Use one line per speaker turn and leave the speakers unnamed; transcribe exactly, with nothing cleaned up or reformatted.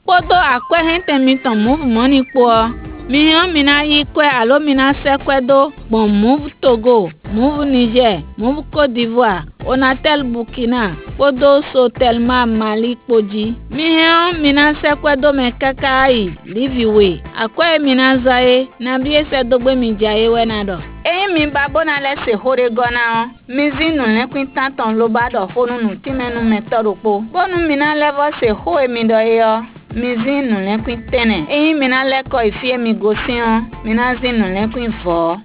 Podo akwe hente mi ton move money po. Mi han mina yi kwe alo mina se kwe do. Bon move Togo, move Niger, move Côte d'Ivoire, Onatel Burkina, Podo so telma Mali poji. Mi han mina se kwe do me kakai, live away. Akwe mina zae, na biye se dogbe mi jaye we na do. E mi babona le se hore gona o. Mi zinu le kwintan ton lo ba do honu nu timenu metodo po. Bonu mina levo se ho e mi do yo. Mi zinu le kwintene. E mina le ko ifie mi gosin o. Mina zinu le kwin fo.